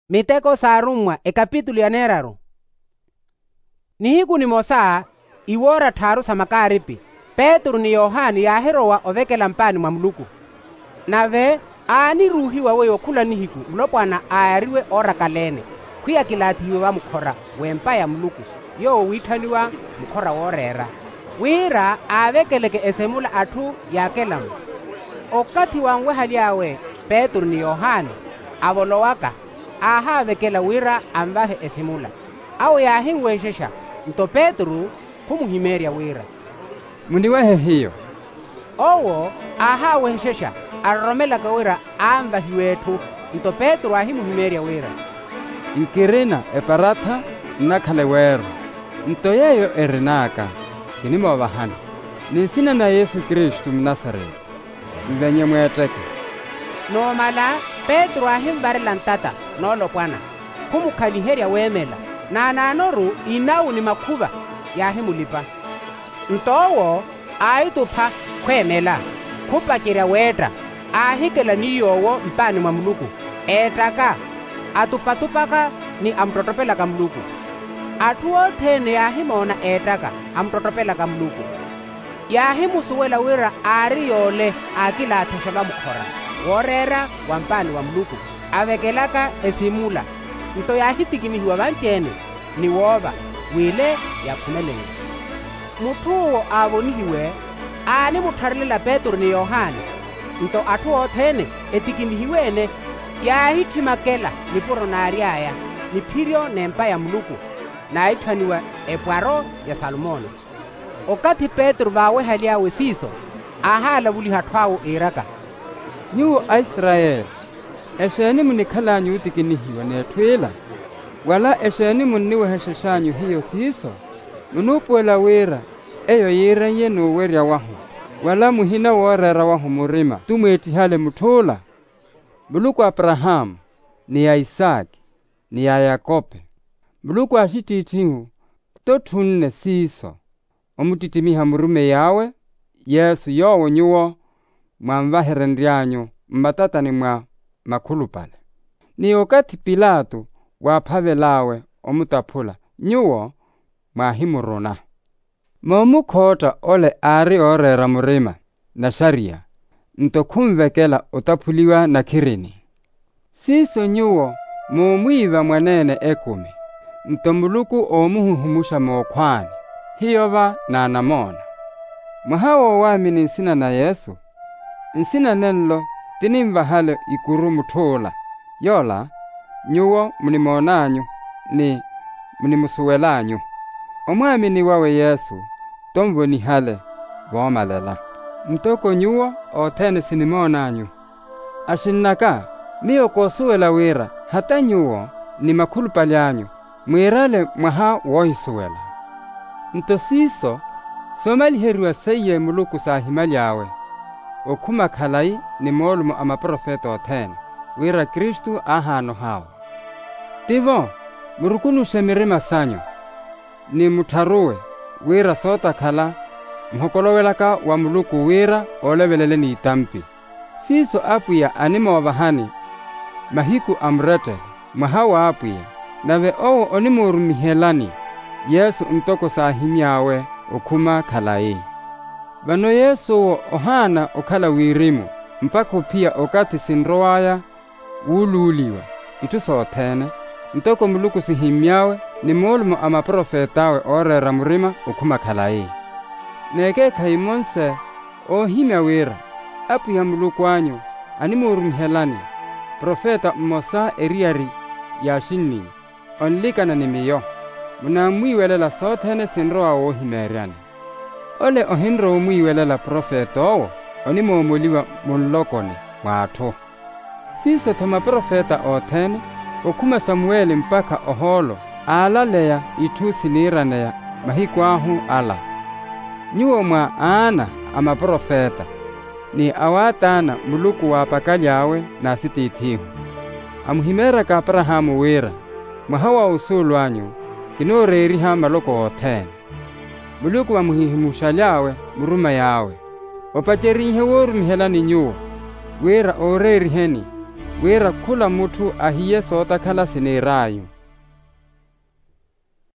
Miteko sarumwa ekapitulo ya neraro. Nihiku ni mosa iwora tharu samakaripi Petro ni Yohani yaherowa ovekela mpani mwa Muluku. Nave ani ruhiwa weyo khula nihiku mlopwana ayariwe ora kalene khwiya kilathiwe wa mukhora wempa ya Muluku yo withaniwa mukhora worera wira avekeleke esemula athu yakelamu okati wangwe haliawe Petro ni Yohani avolowaka aha avekela wira ambahe esemula au yahingweshesha nto Petro kumuhimeria wira muniwehe hiyo owo aha weshesha aromelaka wira ambahiwethu nto Petro ahimuhimeria wira inkirina eparatha nakhale wero nto yeyo erinaka kinimo bahani nisina na Yesu Kristu mnasareti mvenye mweteke nomala Petro ahimbarela ntata nolopwana khumukhaliheria wemela na nanoru inawu ni makhuva yahimulipa ntowo aitupha khwemela khupakerya weta ahikela niyowo mpani mwa Muluku etaka atupatupaka ni amtotopelaka Muluku athu othene yahimona etaka amtotopelaka Muluku yahimusuwela wira ari yole akilathesha vamukhora worera wa mpani wa Muluku avekelaka esimula nto yahitikimihiwa vanjene ni wova wile yakhumelele muthuwo avonihiwe ani mutharelela Petro ni Yohani nto athu othene etikimihiwene yahithimakela ni poronariaya ni phirio nempa ya Muluku na ithaniwa epwaro ya Salomone okati Petro vawe haliawe siso ahala vuli hathwawo iraka nyuwo Aisraeli esheni munikhalanyu utikinihiwa nethwila wala esheni muniwehesheshanyu hiyo siso munupuela wira eyo yirenye nuwerya wahu wala muhina worera wahu murima tumwetihale muthula Muluku Abrahamu ni ya Isaki ni ya Yakobe Muluku ashitithihu tothunne siso omutitimiha murume yawe Yesu yowo nyuwo mwamvaherendyanyu mmatatani mwa makhulupale ni okati Pilato waphavelawe omutaphula nyuwo mwahimuruna momukhota ole ari orera murima na sharia nto khumvekela utaphuliwa na khirini siso nyuwo mumwiva mwanene ekumi nto Muluku omuhuhumusha mokhwani hiyova na namona mwahawo wami ninsina na Yesu nsina nenlo tinimvahale ikuru muthula yola nyuwo munimonanyu ni munimusuwelanyu omwamini wawe Yesu tomvonihale vomalela mtoko nyuwo othene sinimonanyu ashinnaka miyo kosuwela wira hata nyuwo ni makhulupalyanyu mwirale mwaha wohisuwela nto siso somaliheriwa seye Muluku sahimalyawe okhumakhalai ni molumo amaprofeta othene wira Kristu ahano hawo tivo murukunushe mirima sanyu ni mutharuwe wira sotakhala mhokolowelaka wa Muluku wira olevelele ni itampi siso apuya animovahani mahiku amretele mwahawa apuya nave owo onimurumihelani Yesu ntoko sahimyawe okhuma khalai vano Yesu wo ohana okhala wirimu mpaka uphiya okati sinrowaya wululiwa itusothene ntoko Muluku sihimyawe ni molumo amaprofetawe orera murima okhuma khalai neke khaimonse ohimya wira apuya Muluku anyu animurumihelani profeta mmosa eriari yashinni onlikana ni miyo munamwiwelela sothene sinrowa wohimeriani ole ohinro omwiwelela profeta owo onimomoliwa munlokone mwathu siso thoma profeta othene okhuma Samueli mpaka oholo alaleya ithu siniraneya mahiku ahu ala nyuwo mwa ana amaprofeta ni awatana Muluku wapakalyawe na sitithihu amuhimeraka Abrahamu wira mwahawa usulwanyu kinoreriha maloko othene Muluku wamuhihimushalyawe muruma yawe opacherihe worumihelani nyuwo wira oreriheni wira khula muthu ahiye soota khala sinirayo.